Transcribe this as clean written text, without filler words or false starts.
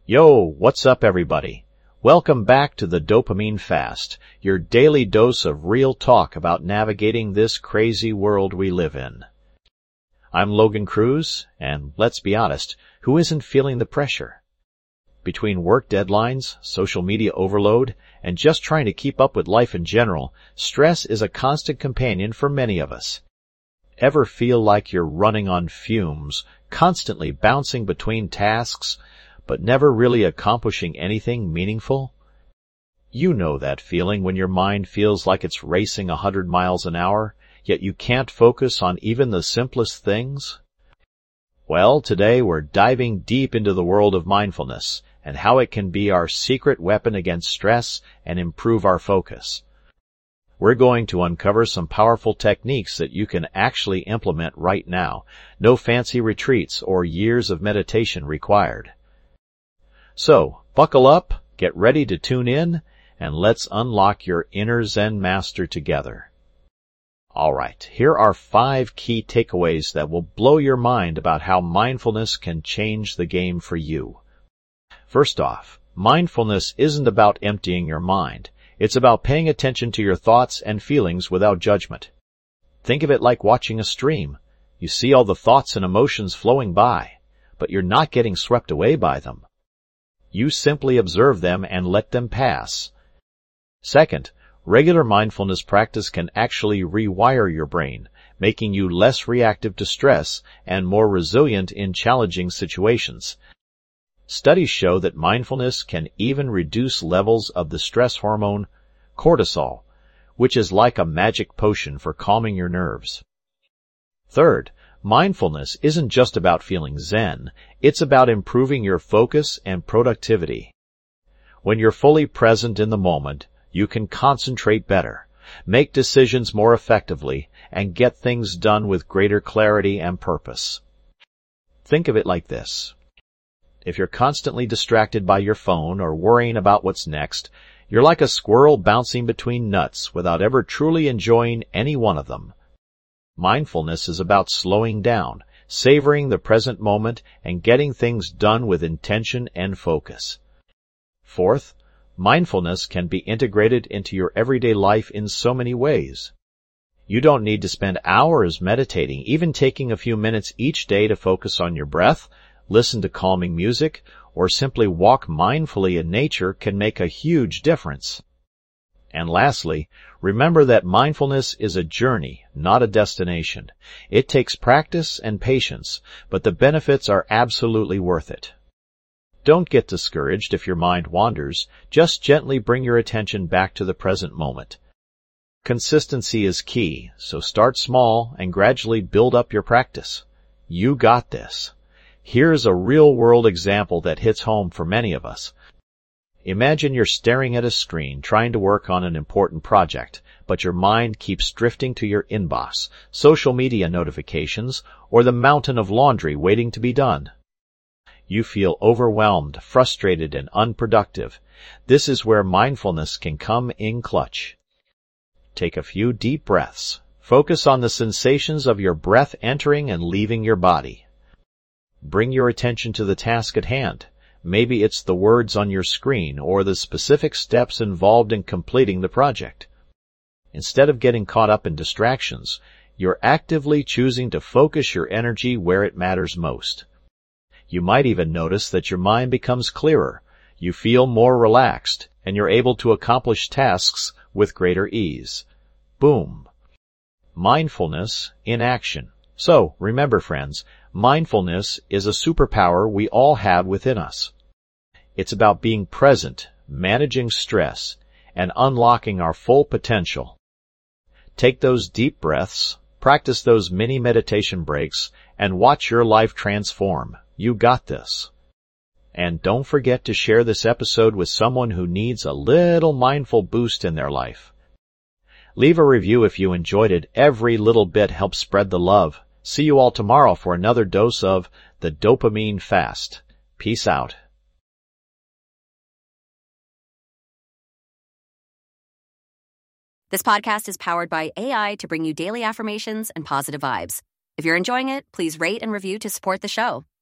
Yo, what's up everybody? Welcome back to the Dopamine Fast, your daily dose of real talk about navigating this crazy world we live in. I'm Logan Cruz, and let's be honest, who isn't feeling the pressure? Between work deadlines, social media overload, and just trying to keep up with life in general, stress is a constant companion for many of us. Ever feel like you're running on fumes, constantly bouncing between tasks, but never really accomplishing anything meaningful? You know that feeling when your mind feels like it's racing 100 miles an hour, yet you can't focus on even the simplest things? Well, today we're diving deep into the world of mindfulness and how it can be our secret weapon against stress and improve our focus. We're going to uncover some powerful techniques that you can actually implement right now. No fancy retreats or years of meditation required. So, buckle up, get ready to tune in, and let's unlock your inner Zen master together. Alright, here are 5 key takeaways that will blow your mind about how mindfulness can change the game for you. First off, mindfulness isn't about emptying your mind. It's about paying attention to your thoughts and feelings without judgment. Think of it like watching a stream. You see all the thoughts and emotions flowing by, but you're not getting swept away by them. You simply observe them and let them pass. Second, regular mindfulness practice can actually rewire your brain, making you less reactive to stress and more resilient in challenging situations. Studies show that mindfulness can even reduce levels of the stress hormone cortisol, which is like a magic potion for calming your nerves. Third, mindfulness isn't just about feeling zen, it's about improving your focus and productivity. When you're fully present in the moment, you can concentrate better, make decisions more effectively, and get things done with greater clarity and purpose. Think of it like this. If you're constantly distracted by your phone or worrying about what's next, you're like a squirrel bouncing between nuts without ever truly enjoying any one of them. Mindfulness is about slowing down, savoring the present moment, and getting things done with intention and focus. Fourth, mindfulness can be integrated into your everyday life in so many ways. You don't need to spend hours meditating, even taking a few minutes each day to focus on your breath, listen to calming music, or simply walk mindfully in nature can make a huge difference. And lastly, remember that mindfulness is a journey, not a destination. It takes practice and patience, but the benefits are absolutely worth it. Don't get discouraged if your mind wanders. Just gently bring your attention back to the present moment. Consistency is key, so start small and gradually build up your practice. You got this. Here's a real-world example that hits home for many of us. Imagine you're staring at a screen trying to work on an important project, but your mind keeps drifting to your inbox, social media notifications, or the mountain of laundry waiting to be done. You feel overwhelmed, frustrated, and unproductive. This is where mindfulness can come in clutch. Take a few deep breaths. Focus on the sensations of your breath entering and leaving your body. Bring your attention to the task at hand. Maybe it's the words on your screen or the specific steps involved in completing the project. Instead of getting caught up in distractions, you're actively choosing to focus your energy where it matters most. You might even notice that your mind becomes clearer, you feel more relaxed, and you're able to accomplish tasks with greater ease. Boom. Mindfulness in action. So, remember friends, mindfulness is a superpower we all have within us. It's about being present, managing stress, and unlocking our full potential. Take those deep breaths, practice those mini meditation breaks, and watch your life transform. You got this. And don't forget to share this episode with someone who needs a little mindful boost in their life. Leave a review if you enjoyed it. Every little bit helps spread the love. See you all tomorrow for another dose of the Dopamine Fast. Peace out. This podcast is powered by AI to bring you daily affirmations and positive vibes. If you're enjoying it, please rate and review to support the show.